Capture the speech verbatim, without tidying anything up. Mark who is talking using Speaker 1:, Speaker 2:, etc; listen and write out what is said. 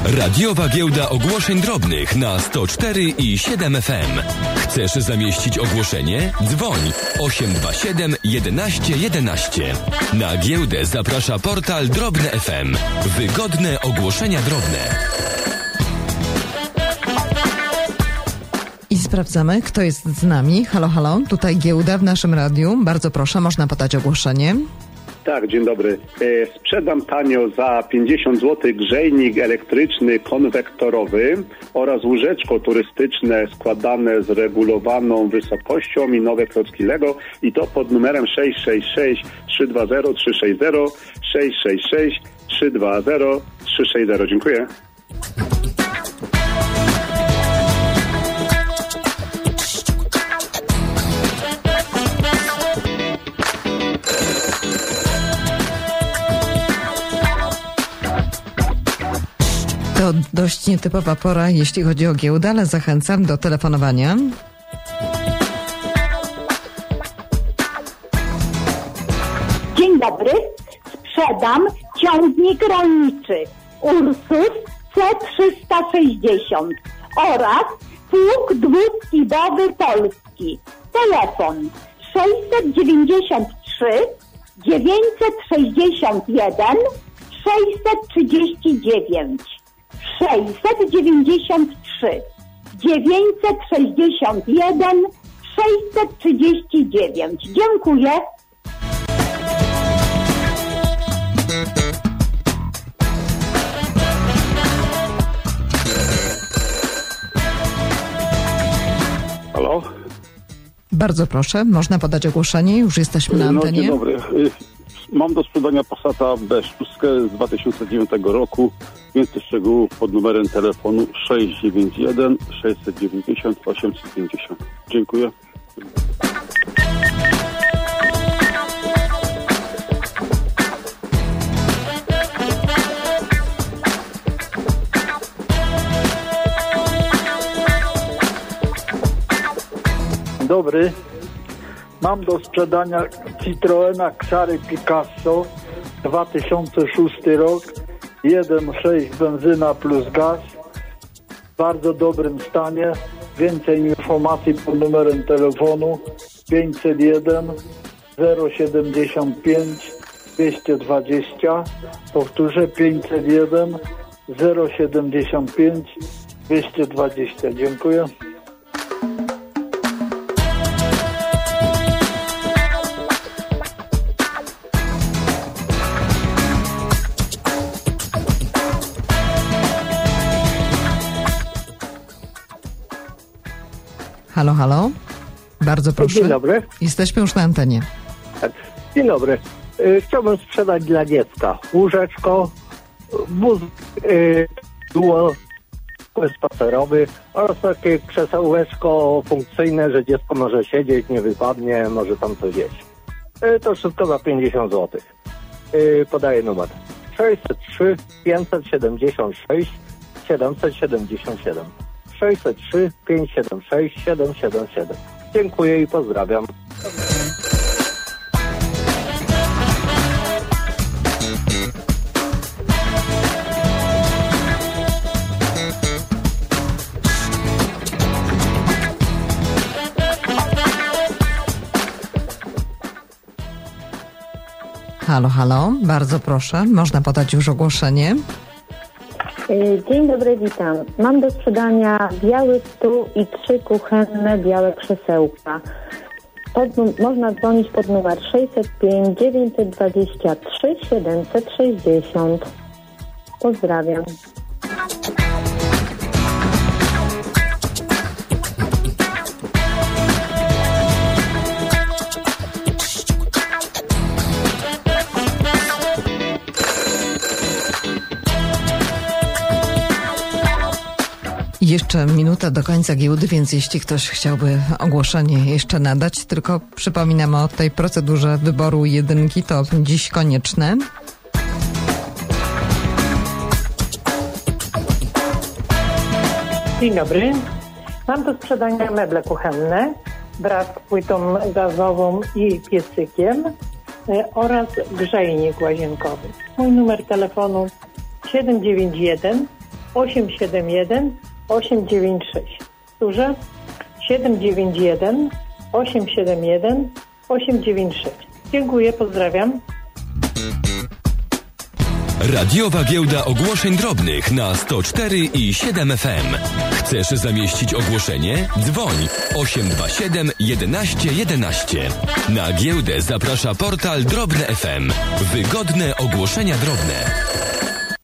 Speaker 1: Radiowa Giełda Ogłoszeń Drobnych na sto cztery i siedem F M. Chcesz zamieścić ogłoszenie? Dzwoń osiem dwa siedem jedenaście jedenaście. Na giełdę zaprasza portal Drobne F M. Wygodne ogłoszenia drobne.
Speaker 2: I sprawdzamy, kto jest z nami. Halo, halo, tutaj giełda w naszym radiu. Bardzo proszę, można podać ogłoszenie.
Speaker 3: Tak, dzień dobry. E, sprzedam tanio za pięćdziesiąt złotych grzejnik elektryczny konwektorowy oraz łóżeczko turystyczne składane z regulowaną wysokością i nowe klocki Lego i to pod numerem sześć sześć sześć trzy dwa zero trzy sześć zero sześć sześć sześć trzy dwa zero trzy sześć zero. Dziękuję.
Speaker 2: To dość nietypowa pora, jeśli chodzi o giełdę, ale zachęcam do telefonowania.
Speaker 4: Dzień dobry. Sprzedam ciągnik rolniczy Ursus C trzysta sześćdziesiąt oraz pług dwuskibowy polski. Telefon sześćset dziewięćdziesiąt trzy dziewięćset sześćdziesiąt jeden sześćset trzydzieści dziewięć. sześćset dziewięćdziesiąt trzy dziewięćset sześćdziesiąt jeden sześćset trzydzieści dziewięć. Dziękuję.
Speaker 3: Halo?
Speaker 2: Bardzo proszę, można podać ogłoszenie, już jesteśmy na antenie.
Speaker 3: No, dzień dobry. Mam do sprzedania Passata B sześć z dwa tysiące dziewiątego roku. Więcej szczegółów pod numerem telefonu sześć dziewięć jeden sześć dziewięćdziesiąt osiemset pięćdziesiąt. Dziękuję.
Speaker 5: Dobry. Mam do sprzedania Citroena Xary Picasso dwa tysiące szósty rok, jeden przecinek sześć benzyna plus gaz, w bardzo dobrym stanie. Więcej informacji pod numerem telefonu pięćset jeden zero siedemdziesiąt pięć dwieście dwadzieścia. Powtórzę pięćset jeden zero siedemdziesiąt pięć dwieście dwadzieścia. Dziękuję.
Speaker 2: Halo, halo. Bardzo proszę.
Speaker 6: Dzień dobry.
Speaker 2: Jesteśmy już na antenie.
Speaker 6: Dzień dobry. Chciałbym sprzedać dla dziecka łóżeczko, wóz yy, duo spacerowy oraz takie krzesełeczko funkcyjne, że dziecko może siedzieć, nie wypadnie, może tam coś jeść. Yy, to wszystko za pięćdziesiąt złotych. Yy, podaję numer sześćset trzy pięćset siedemdziesiąt sześć siedemset siedemdziesiąt siedem. sześćset trzy pięćset siedemdziesiąt sześć siedemset siedemdziesiąt siedem. Dziękuję i pozdrawiam.
Speaker 2: Halo, halo. Bardzo proszę. Można podać już ogłoszenie.
Speaker 7: Dzień dobry, witam. Mam do sprzedania biały stół i trzy kuchenne białe krzesełka. Pod, można dzwonić pod numer sześćset pięć dziewięćset dwadzieścia trzy siedemset sześćdziesiąt. Pozdrawiam.
Speaker 2: Jeszcze minuta do końca giełdy, więc jeśli ktoś chciałby ogłoszenie jeszcze nadać, tylko przypominam o tej procedurze wyboru jedynki, to dziś konieczne.
Speaker 8: Dzień dobry. Mam do sprzedania meble kuchenne wraz z płytą gazową i piecykiem oraz grzejnik łazienkowy. Mój numer telefonu siedem dziewięć jeden osiem siedem jeden osiem dziewięć sześć. Powtórzę. siedem dziewięć jeden osiem siedem jeden osiem dziewięć sześć. Dziękuję, pozdrawiam.
Speaker 1: Radiowa Giełda Ogłoszeń Drobnych na sto cztery i siedem F M. Chcesz zamieścić ogłoszenie? Dzwoń osiem dwa siedem jedenaście jedenaście. Na giełdę zaprasza portal Drobne F M. Wygodne ogłoszenia drobne.